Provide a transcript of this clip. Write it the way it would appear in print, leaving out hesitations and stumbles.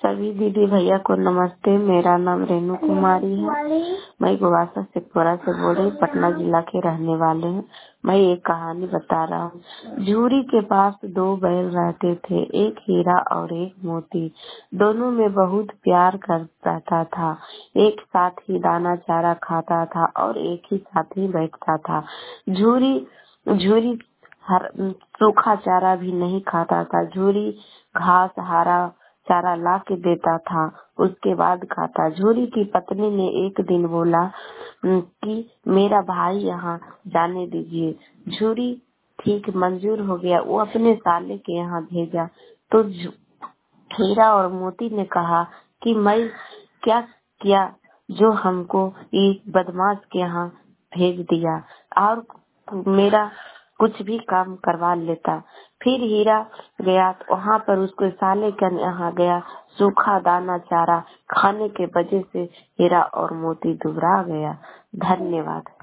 सभी दीदी भैया को नमस्ते। मेरा नाम रेणु कुमारी है। मैं गोवासा शेखपुरा से बोल रही, पटना जिला के रहने वाले हैं। मैं एक कहानी बता रहा हूँ। झूरी के पास 2 बैल रहते थे, एक हीरा और एक मोती। दोनों में बहुत प्यार करता था। एक साथ ही दाना चारा खाता था और एक ही साथ ही बैठता था। झूरी झूरी सूखा चारा भी नहीं खाता था। झूरी घास हरा चारा ला के देता था, उसके बाद खाता। झूरी की पत्नी ने एक दिन बोला कि मेरा भाई यहाँ जाने दीजिए। झूरी ठीक मंजूर हो गया। वो अपने साले के यहाँ भेजा तो हीरा और मोती ने कहा कि मैं क्या किया जो हमको इस बदमाश के यहाँ भेज दिया, और मेरा कुछ भी काम करवा लेता। फिर हीरा गया तो वहाँ पर उसको साले के यहाँ गया। सूखा दाना चारा खाने के वजह से हीरा और मोती दुबरा गया। धन्यवाद।